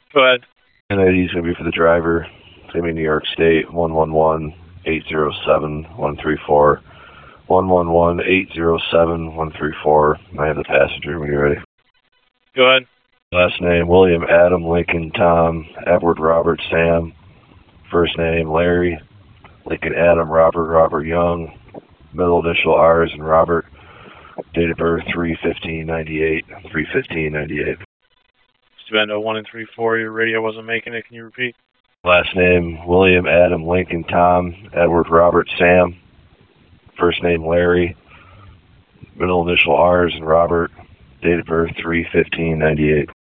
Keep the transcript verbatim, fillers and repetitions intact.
Go ahead. And I D is going to be for the driver. It's going to be New York State, one one one, eight zero seven, one three four. one one one, eight zero seven, one three four. I have the passenger when you're ready. Go ahead. Last name, William Adam Lincoln Tom, Edward Robert Sam. First name, Larry. Lincoln Adam Robert Robert Young. Middle initial R is in Robert. Date of birth, three fifteen ninety-eight. three fifteen ninety-eight. Stuvendo one and three four. Your radio wasn't making it. Can you repeat? Last name, William Adam Lincoln Tom, Edward Robert Sam. First name, Larry. Middle initial R is in Robert. Date of birth, three fifteen ninety-eight.